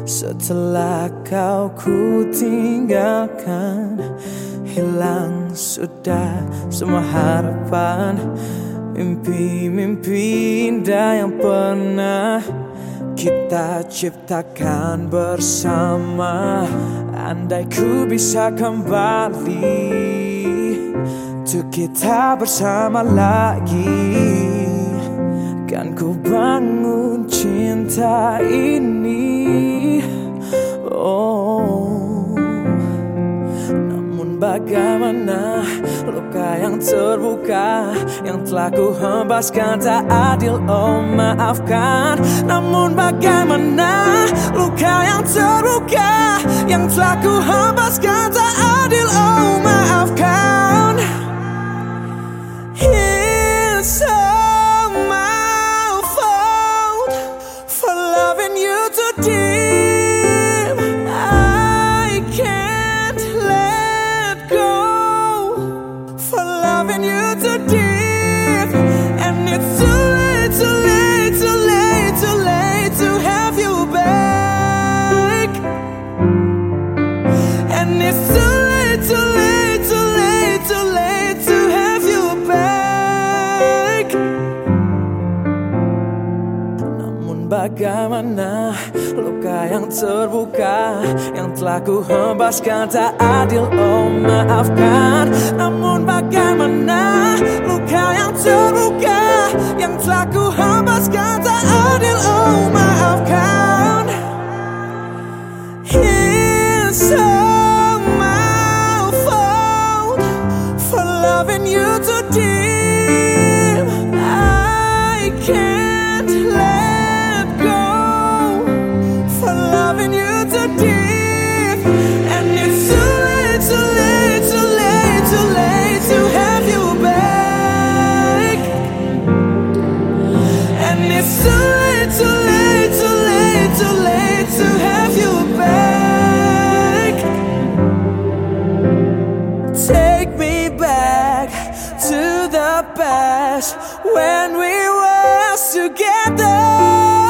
Setelah kau ku tinggalkan, hilang sudah semua harapan. Mimpi-mimpi indah yang pernah kita ciptakan bersama. Andai ku bisa kembali untuk kita bersama lagi, kan ku bangun cinta ini. Oh, namun bagaimana luka yang terbuka yang telah ku hembaskan tak adil, oh maafkan. Namun bagaimana luka yang terbuka yang telah ku hembaskan tak adil, oh maafkan. It's all my fault for loving you too deep. I can't let go for loving you too deep. And it's too late, too late, too late, too late to have you back. And it's too late, too late, too late, too late to have you back. Namun bagaimana luka yang terbuka yang telah ku hembaskan tak adil, oh maafkan. Namun bagaimana luka yang terbuka yang telah ku hembaskan tak adil, oh maafkan. It's all my fault for loving you too deep. I can't let go for loving you too deep. And it's too late, too late, too late, too late to have you back. And it's too late, too late, too late, too late to have you back. Take me back to the past when we were together.